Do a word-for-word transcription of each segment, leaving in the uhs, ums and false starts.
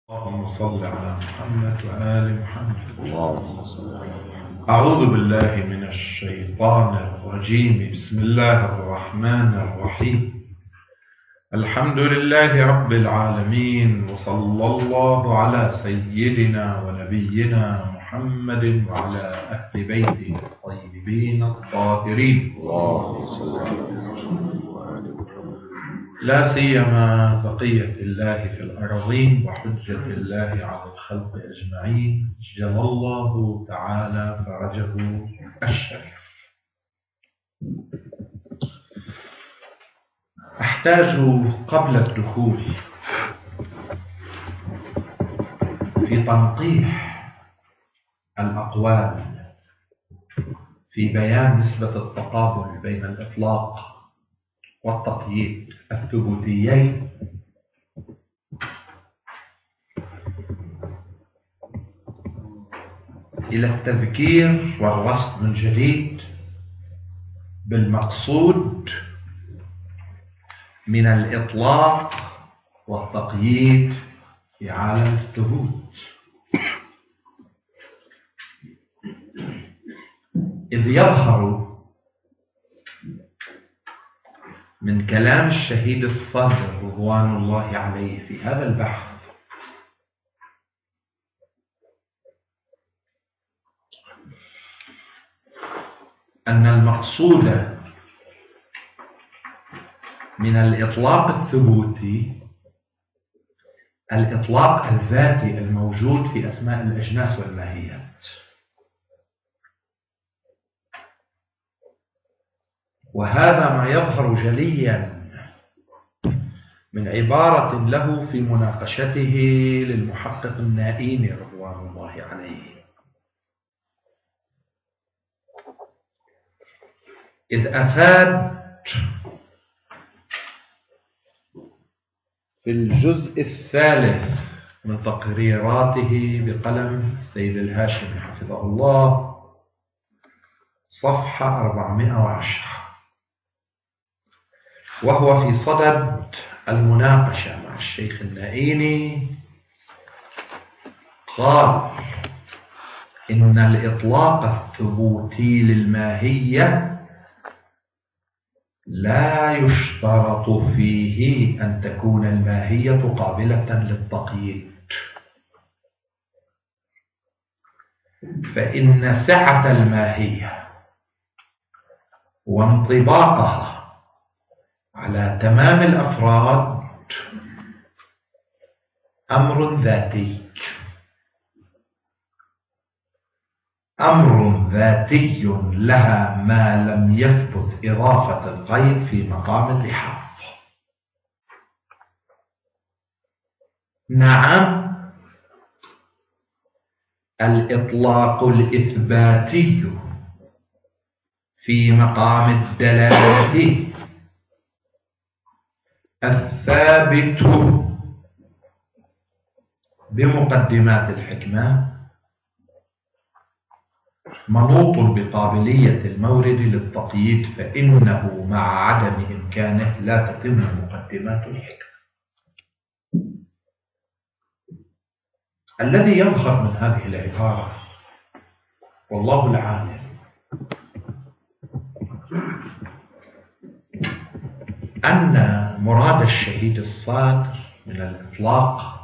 اللهم صل على محمد وآل محمد. اللهم صل على محمد. أعوذ بالله من الشيطان الرجيم. بسم الله الرحمن الرحيم. الحمد لله رب العالمين، وصلى الله على سيدنا ونبينا محمد وعلى أهل بيته الطيبين الطاهرين. اللهم صل على محمد وآل محمد. لا سيما بقية الله في الأرضين وحجة الله على الخلق أجمعين، جل الله تعالى فرجه الشريف. أحتاج قبل الدخول في تنقيح الأقوال في بيان نسبة التقابل بين الإطلاق والتقييد الثبوتيين إلى التذكير والرصد من جديد بالمقصود من الإطلاق والتقييد في عالم الثبوت، إذ يظهر من كلام الشهيد الصادق رضوان الله عليه في هذا البحث أن المقصود من الإطلاق الثبوتي الإطلاق الذاتي الموجود في أسماء الأجناس والماهيات، وهذا ما يظهر جليا من عبارة له في مناقشته للمحقق النائيني رضوان الله عليه، إذ أفاد في الجزء الثالث من تقريراته بقلم السيد الهاشمي حفظه الله صفحة أربعمائة وعشرة، وهو في صدد المناقشة مع الشيخ النائيني، قال إن الإطلاق الثبوتي للماهية لا يشترط فيه أن تكون الماهية قابلة للتقييد، فإن سعة الماهية وانطباقها على تمام الأفراد أمر ذاتي أمر ذاتي لها ما لم يثبت إضافة القيد في مقام اللحاظ. نعم، الإطلاق الإثباتي في مقام الدلالة الثابت بمقدمات الحكمة منوط بقابلية المورد للتقييد، فإنه مع عدم إمكانه لا تتم مقدمات الحكمة. الذي يظهر من هذه العبارة والله العالم أن مراد الشهيد الصادر من الإطلاق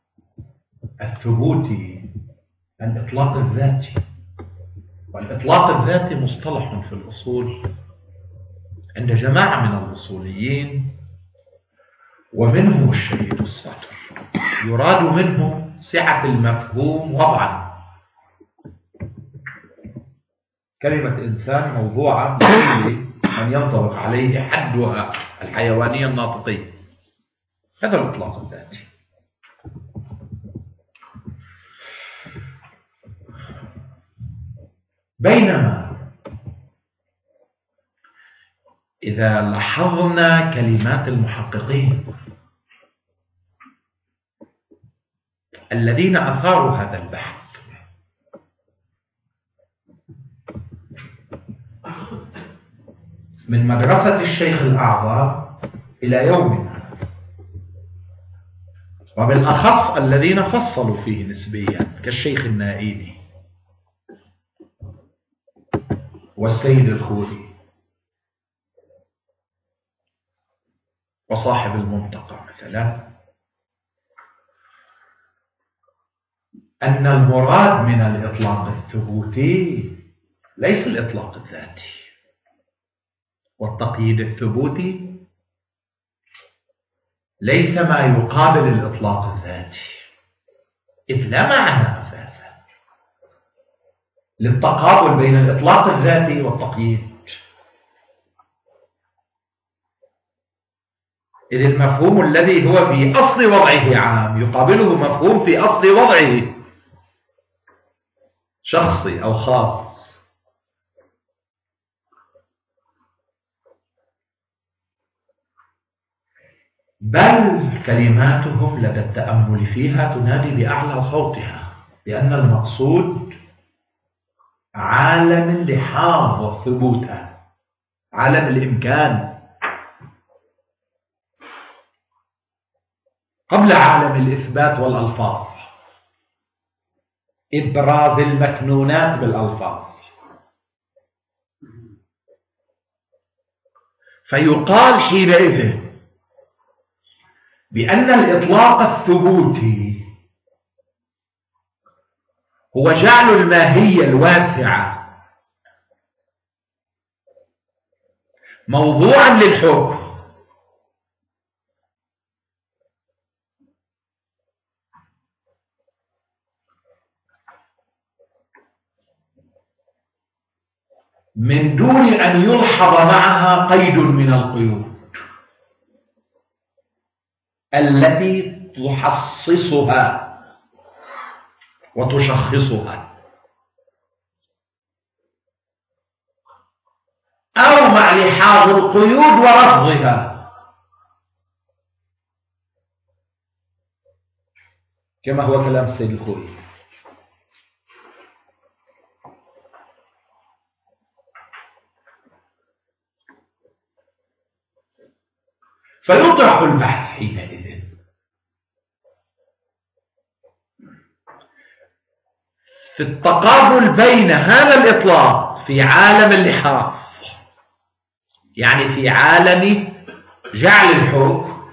الثبوتي الإطلاق الذاتي، والإطلاق الذاتي مصطلح في الأصول عند جماعة من الأصوليين ومنهم الشهيد الصادر، يراد منه سعة المفهوم وضعا. كلمة إنسان موضوعة بكل من ينطبق عليه حدها الحيوانية الناطقية، هذا الإطلاق الذاتي. بينما إذا لاحظنا كلمات المحققين الذين أثاروا هذا البحث من مدرسة الشيخ الأعظم إلى يومنا، وبالأخص الذين فصلوا فيه نسبيا كالشيخ النائيني والسيد الخوري وصاحب المنطقة مثلا، أن المراد من الإطلاق الثبوتي ليس الإطلاق الذاتي، والتقييد الثبوتي ليس ما يقابل الإطلاق الذاتي، إذ لا معنى أساسا للتقابل بين الإطلاق الذاتي والتقييد، إذ المفهوم الذي هو في أصل وضعه عام يقابله مفهوم في أصل وضعه شخصي أو خاص. بل كلماتهم لدى التأمل فيها تنادي بأعلى صوتها بأن المقصود عالم اللحاظ وثبوته، عالم الإمكان قبل عالم الإثبات والألفاظ، إبراز المكنونات بالألفاظ. فيقال حينئذ بأن الإطلاق الثبوتي هو جعل الماهية الواسعة موضوعا للحكم، من دون أن يلحظ معها قيد من القيود التي تحصصها وتشخصها، أو مع لحاظ القيود ورفضها، كما هو كلام السيد الخوري. فيطرح البحث حينئذ في التقابل بين هذا الإطلاق في عالم اللحاظ، يعني في عالم جعل الحكم،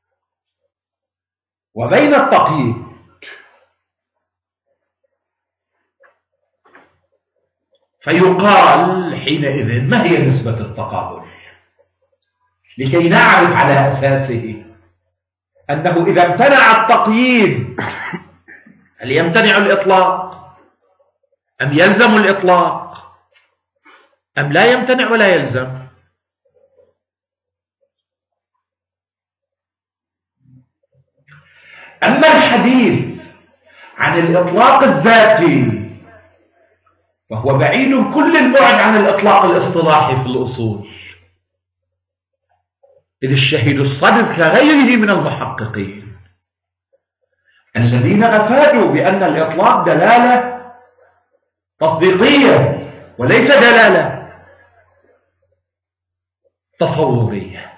وبين التقييد. فيقال حينئذ ما هي نسبة التقابل، لكي نعرف على أساسه أنه إذا امتنع التقييد هل يمتنع الإطلاق أم يلزم الإطلاق أم لا يمتنع ولا يلزم. أما الحديث عن الإطلاق الذاتي فهو بعيد كل البعد عن الإطلاق الاصطلاحي في الأصول، إذ الشهيد الصدر كغيره من المحققين الذين أفادوا بأن الإطلاق دلالة تصديقية وليس دلالة تصورية.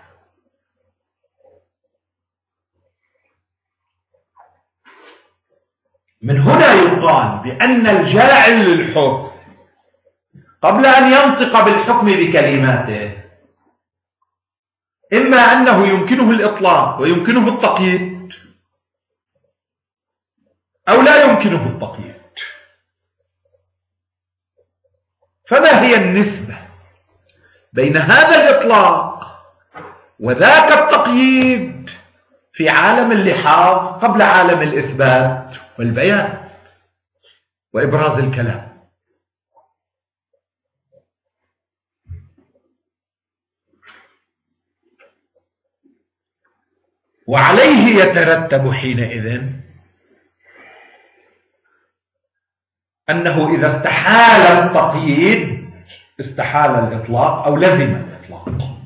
من هنا يقال بأن الجاعل للحكم قبل أن ينطق بالحكم بكلماته إما أنه يمكنه الإطلاق ويمكنه التقييد، أو لا يمكنه التقييد. فما هي النسبة بين هذا الإطلاق وذاك التقييد في عالم اللحاظ قبل عالم الإثبات والبيان وإبراز الكلام؟ وعليه يترتب حينئذ أنه إذا استحال التقييد استحال الإطلاق أو لزم الإطلاق.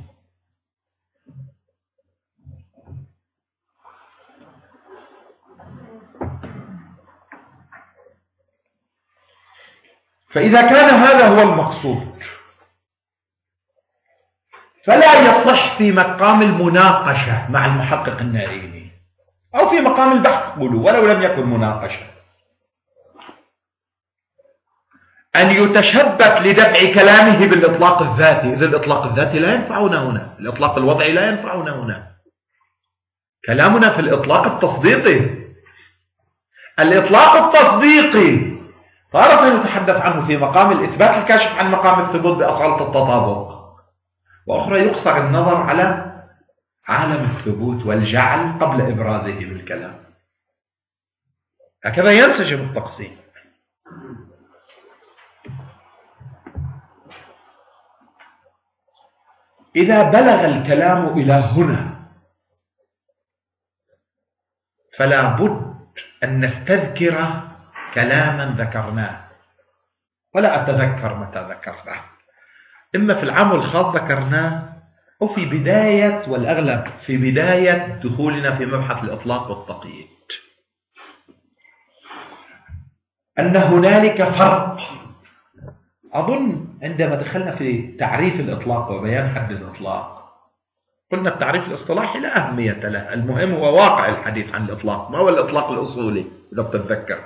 فإذا كان هذا هو المقصود فلا يصح في مقام المناقشة مع المحقق الناريني أو في مقام البحث قولوا ولو لم يكن مناقشة، أن يتشبك لدفع كلامه بالإطلاق الذاتي، إذ الإطلاق الذاتي لا ينفعنا هنا، الإطلاق الوضعي لا ينفعنا هنا، كلامنا في الإطلاق التصديقي. الإطلاق التصديقي تارة نتحدث عنه في مقام الإثبات الكاشف عن مقام الثبوت بأصالة التطابق، وأخرى يقصر النظر على عالم الثبوت والجعل قبل إبرازه بالكلام. هكذا ينسجم التقسيم. إذا بلغ الكلام إلى هنا فلا بد أن نستذكر كلاما ذكرناه، ولا أتذكر متى ذكرناه، إما في العام الخاص ذكرناه أو في بداية، والأغلب في بداية دخولنا في مبحث الإطلاق والتقييد، أن هنالك فرق. أظن عندما دخلنا في تعريف الإطلاق وبيان حد الإطلاق قلنا التعريف الاصطلاحي لا أهمية له، المهم هو واقع الحديث عن الإطلاق، ما هو الإطلاق الأصولي إذا بتتذكر.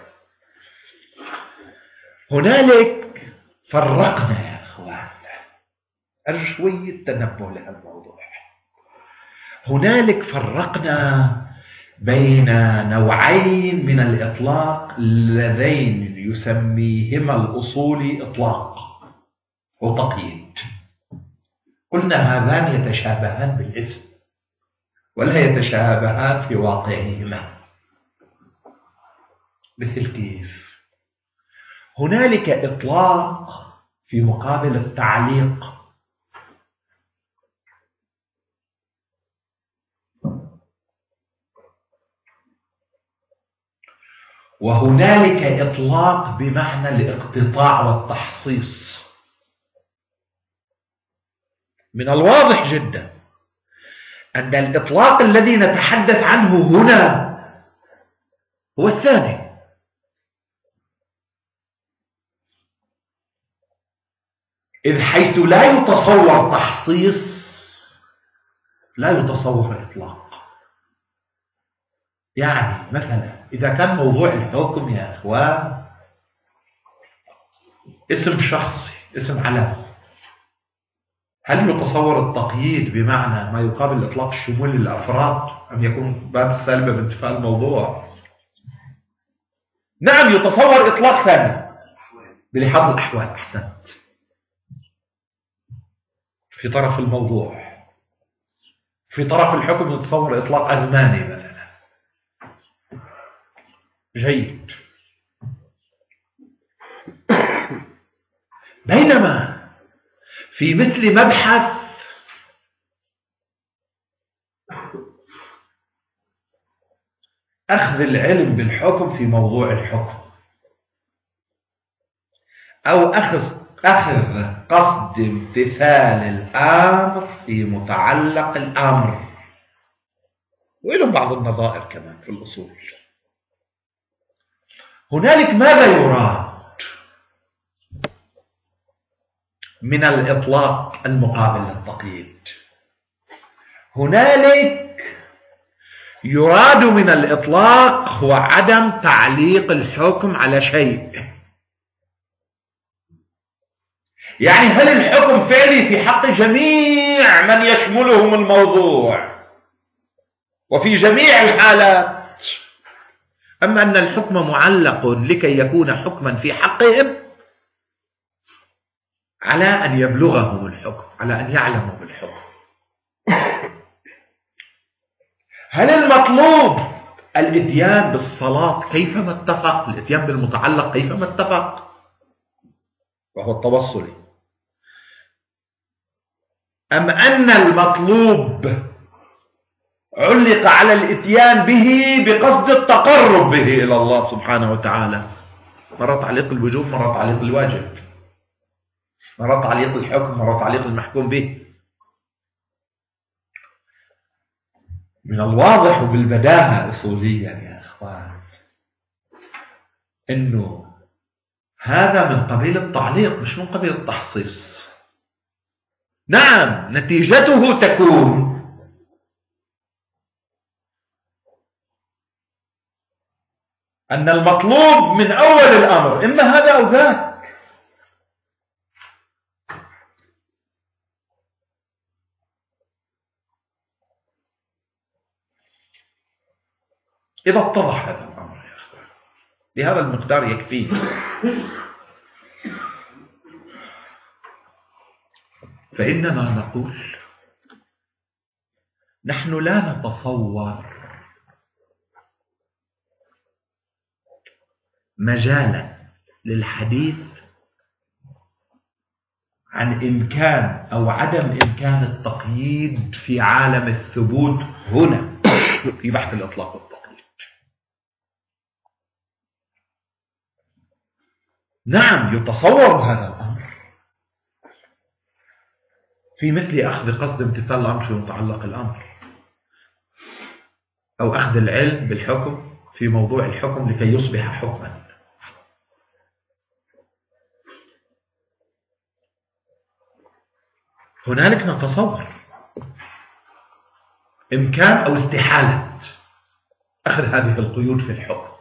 هنالك فرقنا يا أخوان، أرجو شوية تنبه لهالموضوع. هنالك فرقنا بين نوعين من الإطلاق اللذين يسميهما الأصولي إطلاق وتقييد. قلنا هذان يتشابهان بالاسم ولا يتشابهان في واقعهما. مثل كيف؟ هنالك إطلاق في مقابل التعليق، وهنالك إطلاق بمعنى الاقتطاع والتحصيص. من الواضح جدا أن الإطلاق الذي نتحدث عنه هنا هو الثاني، إذ حيث لا يتصور تحصيص لا يتصور إطلاق. يعني مثلا إذا كان موضوع الحكم يا أخوان اسم شخصي، اسم علامة، هل يتصور التقييد بمعنى ما يقابل إطلاق الشمول للأفراد أم يكون باب السالبة بانتفاء الموضوع؟ نعم يتصور إطلاق ثاني بلحاظ الأحوال. أحسنت. في طرف الموضوع، في طرف الحكم يتصور إطلاق أزماني مثلا. جيد. بينما في مثل مبحث أخذ العلم بالحكم في موضوع الحكم، أو أخذ أخذ قصد امتثال الأمر في متعلق الأمر، وإلهم بعض النظائر كمان في الأصول. هنالك ماذا يراد من الإطلاق المقابل للتقييد؟ هنالك يراد من الإطلاق هو عدم تعليق الحكم على شيء. يعني هل الحكم فعلي في حق جميع من يشملهم الموضوع وفي جميع الحالات، أما أن الحكم معلق لكي يكون حكما في حقهم على أن يبلغهم الحكم، على أن يعلموا بالحكم. هل المطلوب الإتيان بالصلاة كيفما اتفق، الإتيان بالمتعلق كيفما اتفق وهو التوصلي، أم أن المطلوب علق على الإتيان به بقصد التقرب به إلى الله سبحانه وتعالى؟ مرة تعليق الوجوب، مرة تعليق الواجب، مرة تعليق الحكم، مرة تعليق المحكوم به. من الواضح وبالبداهة أصوليا يا أخوان أنه هذا من قبيل التعليق مش من قبيل التحصيص. نعم نتيجته تكون أن المطلوب من أول الأمر إما هذا أو ذاك. إذا اتضح هذا الأمر يا أخوان بهذا المقدار يكفي. فإننا نقول نحن لا نتصور مجالا للحديث عن إمكان أو عدم إمكان التقييد في عالم الثبوت هنا في بحث الإطلاق والتقييد. نعم يتصور هذا الأمر في مثل أخذ قصد امتثال الأمر في متعلق الأمر، أو أخذ العلم بالحكم في موضوع الحكم لكي يصبح حكما. هنالك نتصور إمكان أو استحالة أخذ هذه القيود في الحكم.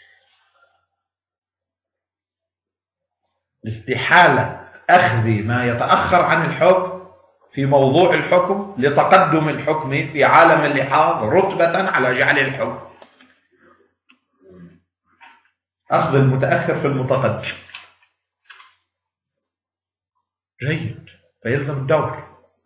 استحالة أخذ ما يتأخر عن الحكم في موضوع الحكم لتقدم الحكم في عالم اللحاظ رتبة على جعل الحكم. أخذ المتأخر في المتقدم جيد، فيلزم الدور.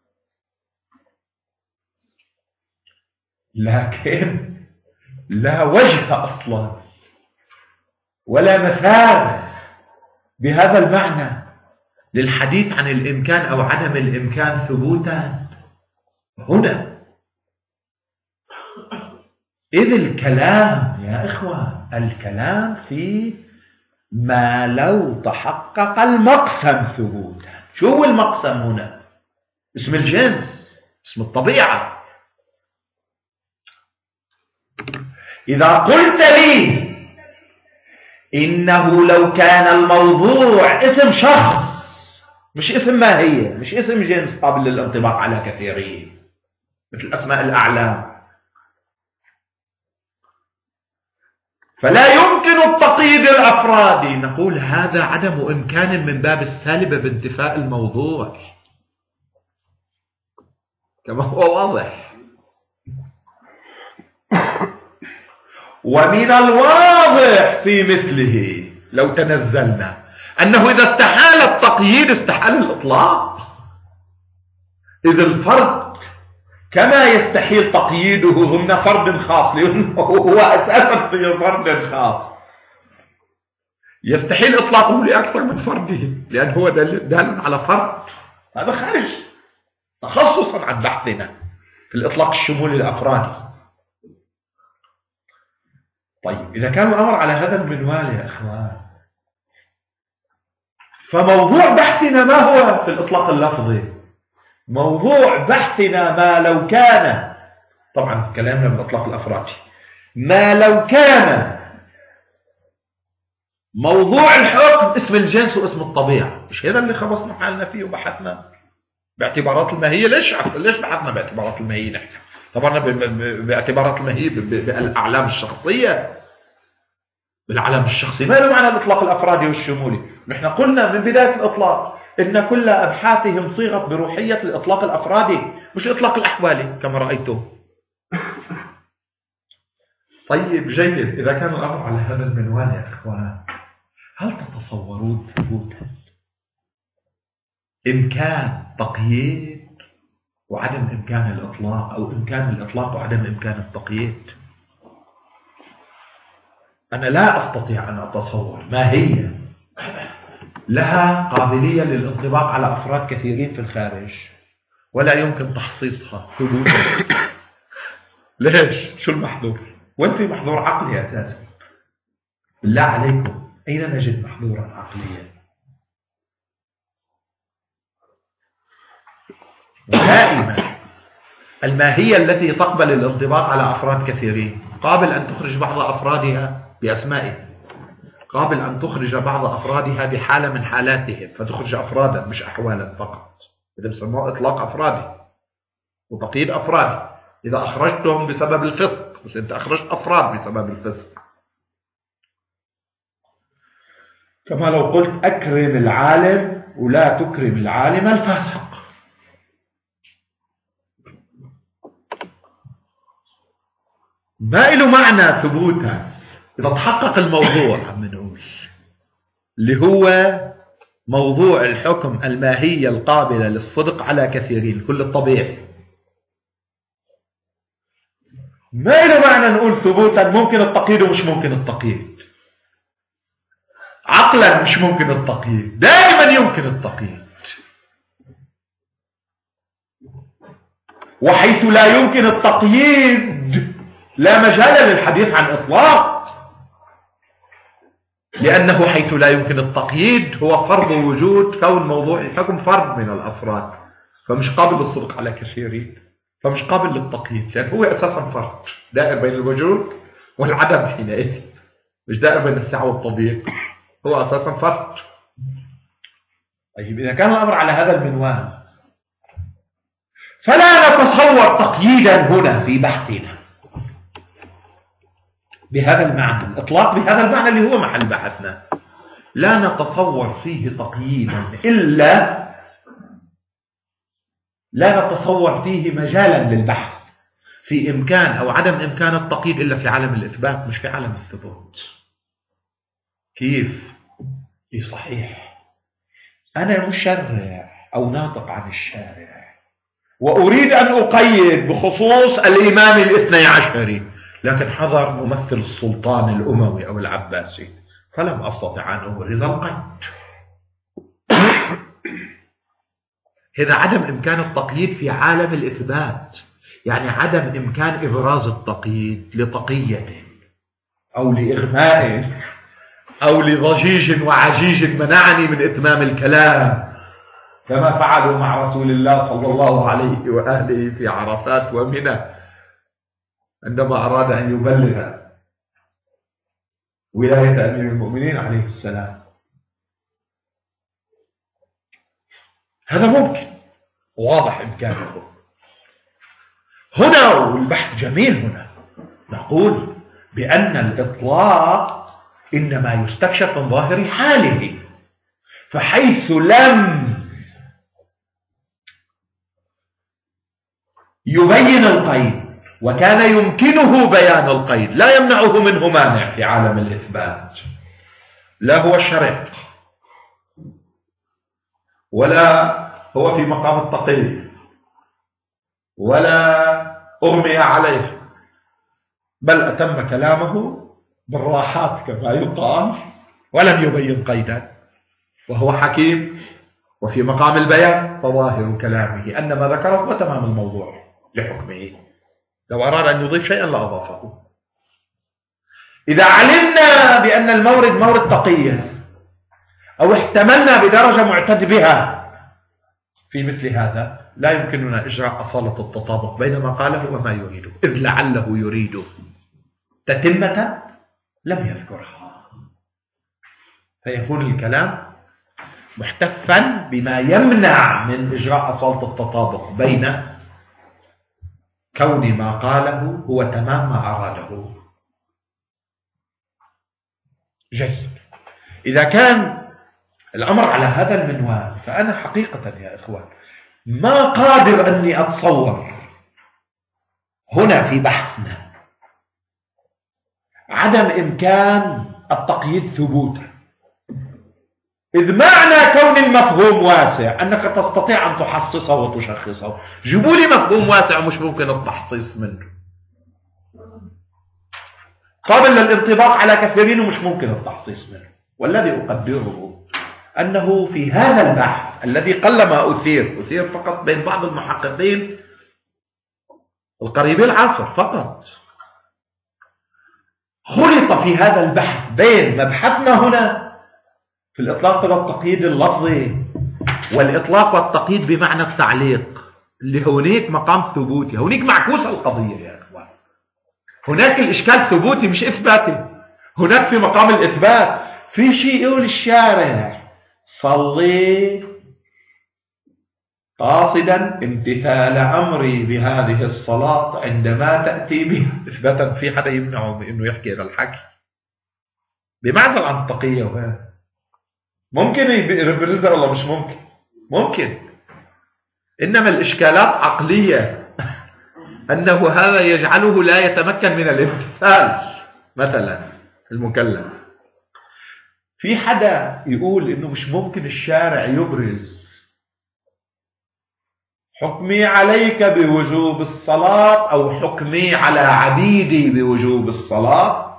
لكن لا وجه أصلا ولا مسار بهذا المعنى للحديث عن الإمكان أو عدم الإمكان ثبوتا هنا. إذ الكلام يا إخوة الكلام في ما لو تحقق المقسم ثبوتا. شو هو المقسم هنا؟ اسم الجنس، اسم الطبيعة. إذا قلت لي إنه لو كان الموضوع اسم شخص مش اسم ماهية، مش اسم جنس قابل للانطباق على كثيرين مثل أسماء الأعلام، فلا يمكن التقييد الأفرادي، نقول هذا عدم إمكان من باب السالبة بانتفاء الموضوع كما هو واضح. ومن الواضح في مثله لو تنزلنا أنه إذا استحال التقييد استحال الإطلاق. إذ الفرد كما يستحيل تقييده ضمن فرد خاص لأنه هو أساسا في فرد خاص، يستحيل إطلاقه لأكثر من فرده لأن هو دال على فرد. هذا خارج تخصصا عن بحثنا في الإطلاق الشمولي الأفرادي. طيب إذا كان الأمر على هذا المنوال يا أخوان، فموضوع بحثنا ما هو في الإطلاق اللفظي؟ موضوع بحثنا ما لو كان، طبعا كلامنا بالإطلاق الأفرادي، ما لو كان موضوع الحكم اسم الجنس واسم الطبيعة. مش هذا اللي خلصنا حالنا فيه وبحثنا باعتبارات الماهية؟ ليش ليش بحثنا باعتبارات الماهية؟ نحن طبعا باعتبارات الماهية بالأعلام الشخصية، بالعلم الشخصي ما له معنى الإطلاق الأفرادي والشمولي. نحن قلنا من بداية الإطلاق إن كل أبحاثهم صيغت بروحية الإطلاق الأفرادي مش الإطلاق الأحوالي كما رأيتم. طيب جيد، إذا كان الأمر على هذا المنوال يا إخوان، هل تتصورون ثبوتا إمكان تقييد وعدم إمكان الإطلاق، أو إمكان الإطلاق وعدم إمكان التقييد؟ أنا لا أستطيع أن أتصور ما هي لها قابلية للانطباق على أفراد كثيرين في الخارج ولا يمكن تحصيصها ثبوتا. ليش؟ شو المحظور؟ وين في محظور عقلي أساسا؟ بالله عليكم أين نجد محظورا عقليا؟ دائما الماهية التي تقبل الانطباق على أفراد كثيرين قابل أن تخرج بعض أفرادها بأسمائهم، قابل أن تخرج بعض أفرادها بحالة من حالاتهم فتخرج أفرادا مش أحوالا فقط. إذا بسموه إطلاق أفرادي وتقييد أفرادي. إذا أخرجتهم بسبب الفسق، بس أنت أخرجت أفراد بسبب الفسق. كما لو قلت أكرم العالم ولا تكرم العالم الفاسق. ما له معنى ثبوتا إذا تحقق الموضوع. عم نقول اللي هو موضوع الحكم الماهية القابلة للصدق على كثيرين، كل الطبيعي. ما له معنى نقول ثبوتا ممكن التقييد ومش ممكن التقييد، عقلا مش ممكن التقييد، دائما يمكن التقييد. وحيث لا يمكن التقييد لا مجال للحديث عن إطلاق، لأنه حيث لا يمكن التقييد هو فرض وجود كون موضوع الحكم فرد من الأفراد، فمش قابل للصدق على كثيرين، فمش قابل للتقييد، لأن هو أساسا فرد دائر بين الوجود والعدم حينئذ، مش دائر بين السعة والتضييق، هو أساسا فرد. طيب إذا كان الأمر على هذا المنوال فلا نتصور تقييدا هنا في بحثنا بهذا المعنى، الإطلاق بهذا المعنى اللي هو محل بحثنا، لا نتصور فيه تقييدا إلا لا نتصور فيه مجالا للبحث في إمكان أو عدم إمكان التقييد إلا في عالم الإثبات مش في عالم الثبوت. كيف؟ إيه صحيح، أنا مشرع أو ناطق عن الشارع وأريد أن أقيد بخصوص الإمام الاثني عشري، لكن حضر ممثل السلطان الأموي أو العباسي فلم أستطع أن أبرز القيد. هذا عدم إمكان التقييد في عالم الإثبات، يعني عدم إمكان إبراز التقييد لتقية أو لإغماء أو لضجيج وعجيج منعني من إتمام الكلام، كما فعلوا مع رسول الله صلى الله عليه وآله في عرفات ومنى عندما أراد أن يبلغ ولاية أمير المؤمنين عليه السلام. هذا ممكن واضح إمكانه هنا، والبحث جميل هنا. نقول بأن الإطلاق إنما يستكشف من ظاهر حاله، فحيث لم يبين القيد وكان يمكنه بيان القيد لا يمنعه منه مانع في عالم الإثبات، لا هو الشرع ولا هو في مقام التقييد ولا أغمي عليه، بل أتم كلامه بالراحات كما يقال ولم يبين قيدا، وهو حكيم وفي مقام البيان، فظاهر كلامه أن ما ذكره هو تمام الموضوع لحكمه، لو أراد أن يضيف شيئا لأضافه. إذا علمنا بأن المورد مورد تقية أو احتملنا بدرجة معتد بها في مثل هذا، لا يمكننا إجراء أصالة التطابق بين ما قاله وما يريده، إذ لعله يريد تتمة لم يذكرها، فيكون الكلام محتفا بما يمنع من إجراء أصالة التطابق بين كون ما قاله هو تمام ما أراده. جيد، إذا كان الأمر على هذا المنوال فأنا حقيقة يا إخوان ما قادر أني أتصور هنا في بحثنا عدم إمكان التقييد ثبوتا، إذ معنى كون المفهوم واسع أنك تستطيع أن تحصصه وتشخصه. جيبوا لي مفهوم واسع مش ممكن التحصيص منه، قابل للانطباق على كثيرين ومش ممكن التحصيص منه. والذي أقدره أنه في هذا البحث الذي قلما أثير أثير فقط بين بعض المحققين القريبي العصر فقط، خلط في هذا البحث بين مبحثنا هنا في الإطلاق والتقييد اللفظي والإطلاق والتقييد بمعنى التعليق، اللي هونيك مقام ثبوتي، هونيك معكوس القضية يا إخوان. هناك الإشكال ثبوتي مش إثباتي، هناك في مقام الإثبات في شيء يقول الشارع صلي قاصدا امتثال أمري بهذه الصلاة عندما تأتي به، إثباتا في حدا يمنعه من إنه يحكي هذا الحكي بمعزل عن التقية وهذا. ممكن يبرزها والله مش ممكن؟ ممكن. إنما الإشكالات عقلية أنه هذا يجعله لا يتمكن من الامتثال. مثلا المكلف، في حدا يقول إنه مش ممكن الشارع يبرز حكمي عليك بوجوب الصلاة أو حكمي على عبيدي بوجوب الصلاة،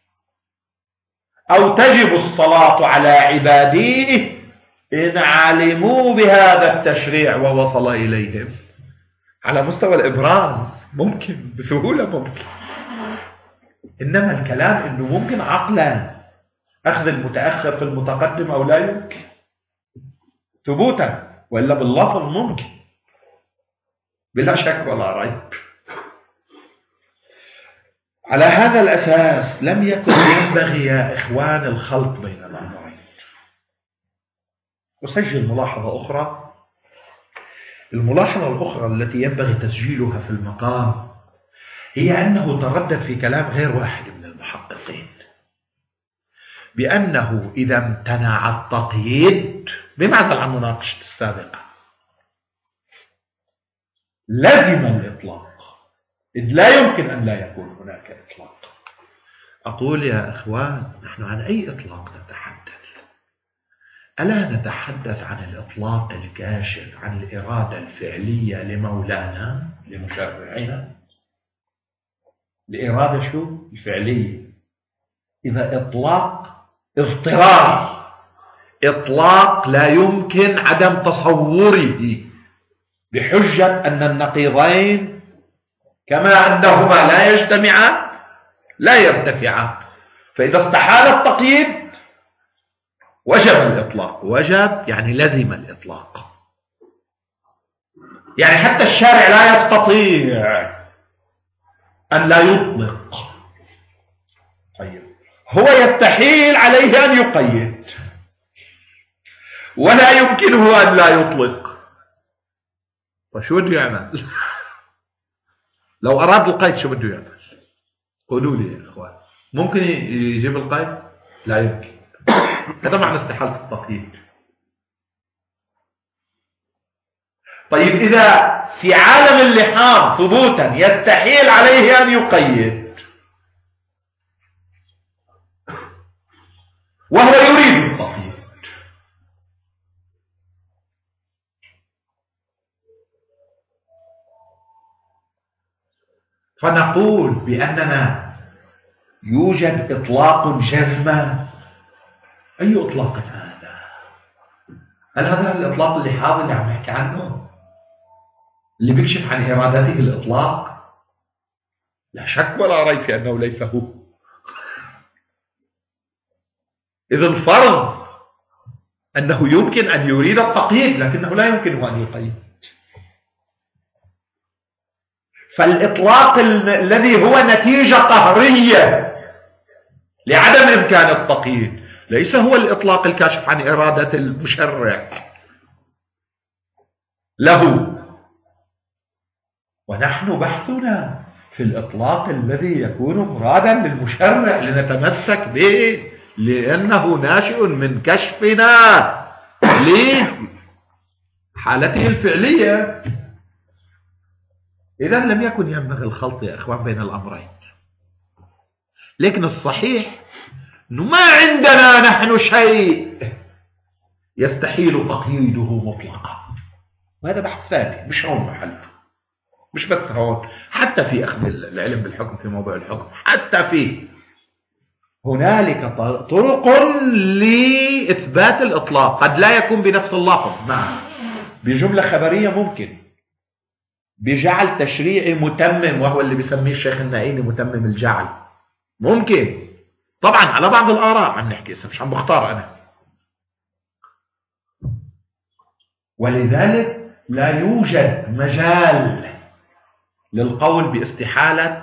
أو تجب الصلاة على عبادي إن علموا بهذا التشريع ووصل إليهم. على مستوى الإبراز ممكن بسهولة ممكن، إنما الكلام إنه ممكن عقلا أخذ المتأخر في المتقدم أو لا يمكن ثبوتا، وإلا باللفظ ممكن بلا شك ولا ريب. على هذا الأساس لم يكن ينبغي يا إخوان الخلط بين الأمرين. أسجل ملاحظة أخرى. الملاحظة الأخرى التي ينبغي تسجيلها في المقام هي أنه تردد في كلام غير واحد من المحققين بأنه إذا امتنع التقييد بمعزل عن مناقشة السابقة لزم الإطلاق، إذ لا يمكن أن لا يكون هناك إطلاق. أقول يا إخوان، نحن عن أي إطلاق نتحدث؟ ألا نتحدث عن الإطلاق الكاشف عن الإرادة الفعلية لمولانا لمشرعنا؟ الإرادة شو؟ الفعلية. إذا إطلاق اضطراري، إطلاق لا يمكن عدم تصوره بحجة أن النقيضين كما أنهما لا يجتمعان لا يرتفعان، فإذا استحال التقييد وجب الإطلاق. وجب يعني لزم الإطلاق، يعني حتى الشارع لا يستطيع أن لا يطلق. طيب هو يستحيل عليه أن يقيد ولا يمكنه أن لا يطلق، فشو بده يعمل؟ لو أراد القيد شو بده يعمل؟ قولوا لي يا إخوان، ممكن يجيب القيد؟ لا يمكن. هذا معنى استحالة التقييد. طيب إذا في عالم اللحام ثبوتا يستحيل عليه أن يقيد وهو يريد التقييد، فنقول بأننا يوجد إطلاق جزما. أي إطلاق هذا؟ هل هذا الإطلاق اللي حاضر اللي عم نحكي عنه اللي بيكشف عن إرادته الإطلاق؟ لا شك ولا ريب في أنه ليس هو. إذا الفرض أنه يمكن أن يريد التقييد لكنه لا يمكنه أن يقيد. فالإطلاق الذي هو نتيجة قهرية لعدم إمكان التقييد ليس هو الإطلاق الكاشف عن إرادة المشرع له. ونحن بحثنا في الإطلاق الذي يكون مرادا للمشرع لنتمسك به، لأنه ناشئ من كشفنا لحالته الفعلية. إذا لم يكن ينبغي الخلط يا إخوان بين الأمرين. لكن الصحيح أنه ما عندنا نحن شيء يستحيل تقييده مطلقا، وهذا بحث ثاني مش هون محله، مش بس هون، حتى في أخذ العلم بالحكم في موضوع الحكم، حتى فيه هنالك طرق لإثبات الإطلاق. قد لا يكون بنفس اللفظ، نعم، بجملة خبرية ممكن، بجعل تشريعي متمم وهو اللي بيسميه الشيخ النائيني متمم الجعل، ممكن طبعا على بعض الآراء عم نحكي، مش عم بختار أنا. ولذلك لا يوجد مجال للقول باستحالة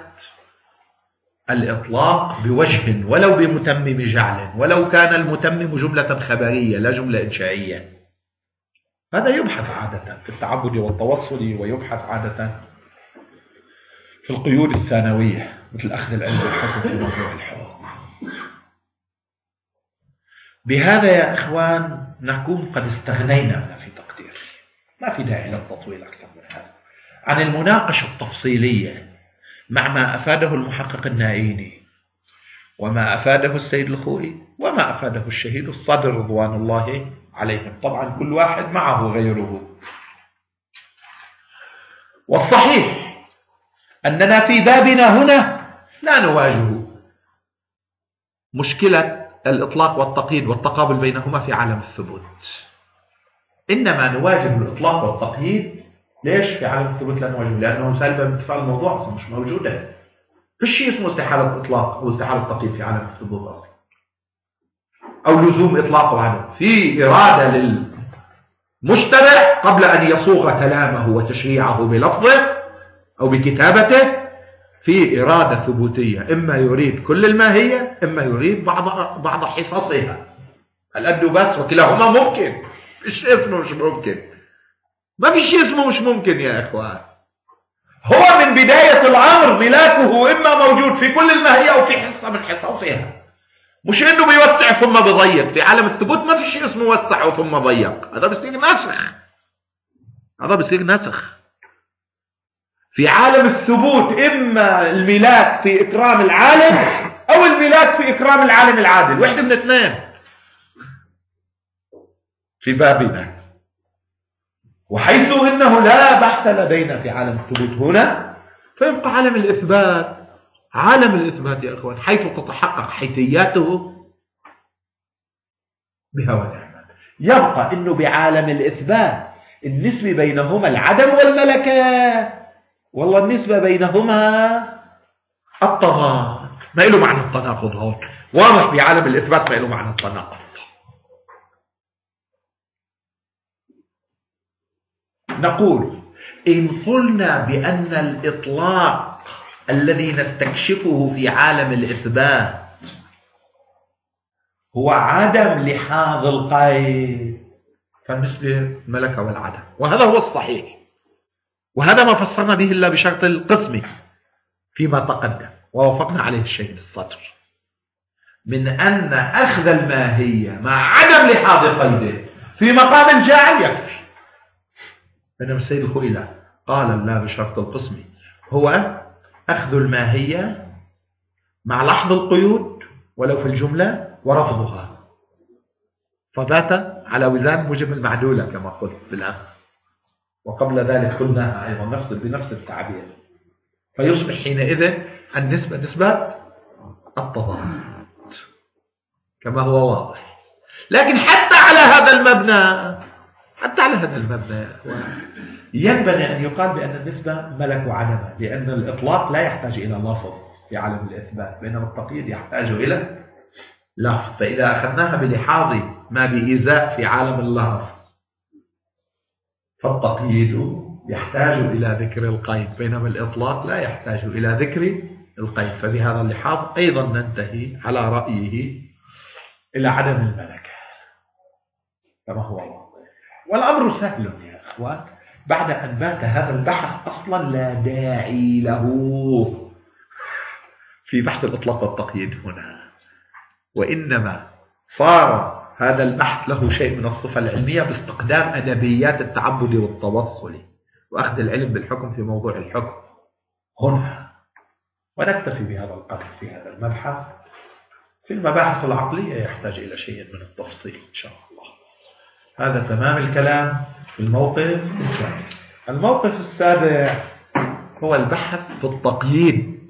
الإطلاق بوجه ولو بمتمم جعل، ولو كان المتمم جملة خبرية لا جملة إنشائية. هذا يبحث عادة في التعبد والتوصل، ويبحث عادة في القيود الثانوية مثل أخذ العلم بالحكم في موضوع الحكم. بهذا يا إخوان نكون قد استغنينا في تقديري، ما في داعي للتطويل أكثر من هذا عن المناقشة التفصيلية مع ما أفاده المحقق النائيني وما أفاده السيد الخوئي وما أفاده الشهيد الصدر رضوان الله عليهم. طبعا كل واحد معه غيره. والصحيح أننا في بابنا هنا لا نواجه مشكلة الإطلاق والتقييد والتقابل بينهما في عالم الثبوت، إنما نواجه الإطلاق والتقييد. ليش في عالم الثبوت لا نواجه؟ لأنه سالبة بانتفاع الموضوع أصلا مش موجودة. فيش شيء اسمه استحالة إطلاق أو استحالة تقييد في عالم الثبوت أصلا، أو لزوم إطلاق وعدم. في إرادة للمشترع قبل أن يصوغ كلامه وتشريعه بلفظه أو بكتابته، في إرادة ثبوتية، إما يريد كل الماهية إما يريد بعض بعض حصصها. الأد بس، وكلاهما ممكن. مش اسمه مش ممكن، ما في شيء اسمه مش ممكن يا إخوان. هو من بداية الأمر ملاكه إما موجود في كل الماهية أو في حصة من حصصها، مش إنه بيوسع ثم بيضيق. في عالم الثبوت ما في شيء اسمه وسع ثم ضيق، هذا بيصير نسخ، هذا بيصير نسخ. في عالم الثبوت إما الملاك في إكرام العالم أو الملاك في إكرام العالم العادل، واحدة من اثنين في بابنا. وحيث إنه لا بحث لدينا في عالم الثبوت هنا، فيبقى عالم الإثبات. عالم الإثبات يا أخوان حيث تتحقق حيثياته بها ونعمة. يبقى إنه بعالم الإثبات النسبة بينهما العدم والملكة، والله النسبة بينهما التضاد. ما له معنى التناقض هون واضح. بعالم الإثبات ما له معنى التناقض. نقول إن قلنا بأن الإطلاق الذي نستكشفه في عالم الإثبات هو عدم لحاظ القيد، فالنسبة ملكة والعدم، وهذا هو الصحيح، وهذا ما فسرنا به إلا بشرط القسم فيما تقدم ووافقنا عليه الشهيد الصدر، من أن أخذ الماهية مع عدم لحاظ قيده في مقام الجاعل يكفي. بينما السيد الخوئي قال لا بشرط القسم، هو أخذ الماهية مع لحظ القيود ولو في الجملة ورفضها، فبات على وزان موجب المعدولة كما قلت بالأمس، وقبل ذلك قلناها أيضا نفس بنفس التعبير. فيصبح حينئذ النسبة نسبة التضاد كما هو واضح. لكن حتى على هذا المبنى حتى على هذا المبنى ينبغي أن يقال بأن النسبة ملك وعدم، لأن الإطلاق لا يحتاج إلى لفظ في عالم الإثبات، بينما التقييد يحتاج إلى لفظ. فإذا أخذناها بلحاظ ما بإزاء في عالم اللفظ، فالتقييد يحتاج إلى ذكر القيد، بينما الإطلاق لا يحتاج إلى ذكر القيد. فبهذا اللحاظ أيضا ننتهي على رأيه إلى عدم الملكة كما هو واضح. والأمر سهل يا أخوان بعد أن بات هذا البحث أصلا لا داعي له في بحث الإطلاق والتقييد هنا، وإنما صار هذا البحث له شيء من الصفة العلمية باستقدام أدبيات التعبد والتوصل وأخذ العلم بالحكم في موضوع الحكم هنا. ونكتفي بهذا القدر في هذا المبحث. في المباحث العقلية يحتاج إلى شيء من التفصيل إن شاء الله. هذا تمام الكلام في الموقف السادس. الموقف السابع هو البحث في التقييد،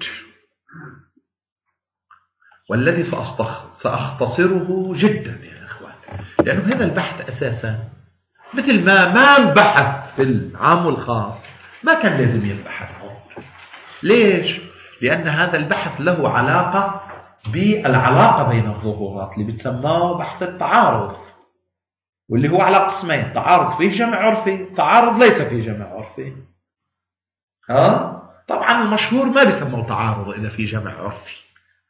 والذي سأختصره جدا يا أخوان، لأن هذا البحث أساسا مثل ما ما انبحث في العام والخاص ما كان لازم ينبحث هون. ليش؟ لأن هذا البحث له علاقة بالعلاقة بين الظهورات اللي بتسماه بحث التعارض، واللي هو على قسمين: تعارض فيه جمع عرفي، تعارض ليس فيه جمع عرفي. ها؟ طبعا المشهور ما بيسموه تعارض إذا فيه جمع عرفي،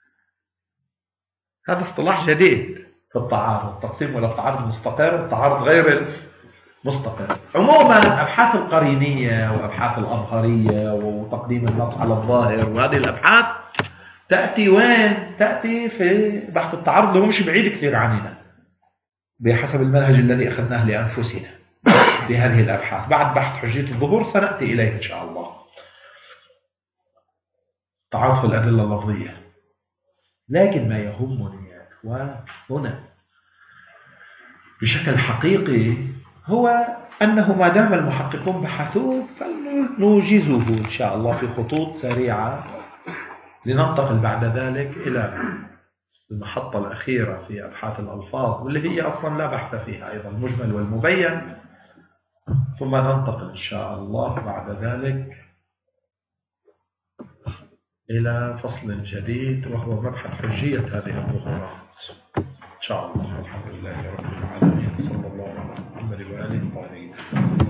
هذا اصطلاح جديد في التعارض، تقسيم ولا التعارض المستقر والتعارض غير المستقر. عموما أبحاث القرينية وأبحاث الأظهرية وتقديم النص على الظاهر وهذه الأبحاث تأتي وين؟ تأتي في بحث التعارض اللي هو مش بعيد كثير عننا، بحسب المنهج الذي أخذناه لأنفسنا بهذه الأبحاث. بعد بحث حجية الظهور سنأتي إليه إن شاء الله، تعاطف الأدلة اللفظية. لكن ما يهمني يا إخوان هنا بشكل حقيقي هو أنه ما دام المحققون بحثوه فلنوجزه إن شاء الله في خطوط سريعة، لننتقل بعد ذلك إلى المحطة الأخيرة في أبحاث الألفاظ، واللي هي أصلا لا بحث فيها أيضا، المجمل والمبين. ثم ننتقل إن شاء الله بعد ذلك إلى فصل جديد وهو مبحث حجية هذه الظهورات إن شاء الله. الحمد لله رب العالمين، صلى الله على محمد وآله وصحبه.